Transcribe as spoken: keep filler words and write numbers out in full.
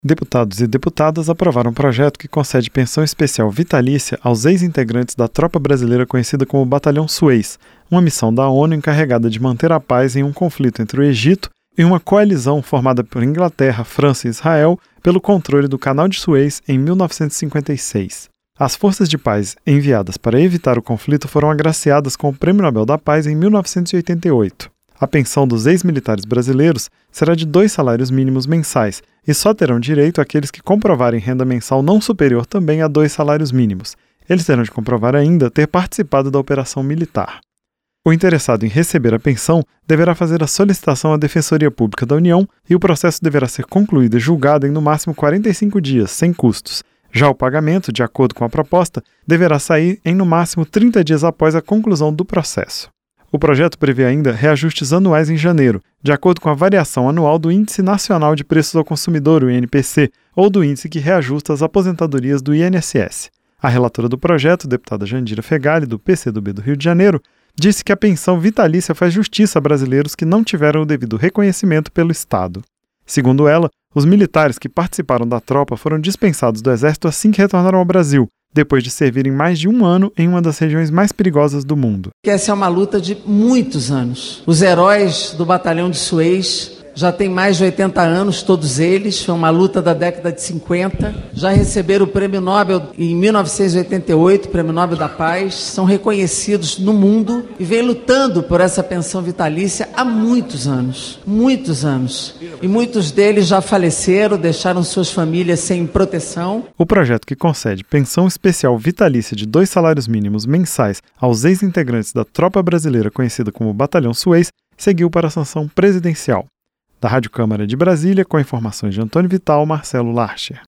Deputados e deputadas aprovaram um projeto que concede pensão especial vitalícia aos ex-integrantes da tropa brasileira conhecida como Batalhão Suez, uma missão da ONU encarregada de manter a paz em um conflito entre o Egito e uma coalizão formada por Inglaterra, França e Israel pelo controle do Canal de Suez em mil novecentos e cinquenta e seis. As forças de paz enviadas para evitar o conflito foram agraciadas com o Prêmio Nobel da Paz em mil novecentos e oitenta e oito. A pensão dos ex-militares brasileiros será de dois salários mínimos mensais e só terão direito aqueles que comprovarem renda mensal não superior também a dois salários mínimos. Eles terão de comprovar ainda ter participado da operação militar. O interessado em receber a pensão deverá fazer a solicitação à Defensoria Pública da União e o processo deverá ser concluído e julgado em no máximo quarenta e cinco dias, sem custos. Já o pagamento, de acordo com a proposta, deverá sair em no máximo trinta dias após a conclusão do processo. O projeto prevê ainda reajustes anuais em janeiro, de acordo com a variação anual do Índice Nacional de Preços ao Consumidor, o I N P C, ou do índice que reajusta as aposentadorias do I N S S. A relatora do projeto, deputada Jandira Fegali, do P C do B do Rio de Janeiro, disse que a pensão vitalícia faz justiça a brasileiros que não tiveram o devido reconhecimento pelo Estado. Segundo ela, os militares que participaram da tropa foram dispensados do Exército assim que retornaram ao Brasil, depois de servirem mais de um ano em uma das regiões mais perigosas do mundo. Essa é uma luta de muitos anos. Os heróis do Batalhão de Suez já têm mais de oitenta anos, todos eles. Foi uma luta da década de cinquenta. Já receberam o Prêmio Nobel em mil novecentos e oitenta e oito, Prêmio Nobel da Paz. São reconhecidos no mundo e vêm lutando por essa pensão vitalícia há muitos anos. Muitos anos. E muitos deles já faleceram, deixaram suas famílias sem proteção. O projeto que concede pensão especial vitalícia de dois salários mínimos mensais aos ex-integrantes da tropa brasileira conhecida como Batalhão Suez seguiu para a sanção presidencial. Da Rádio Câmara de Brasília, com informações de Antônio Vital, Marcelo Larcher.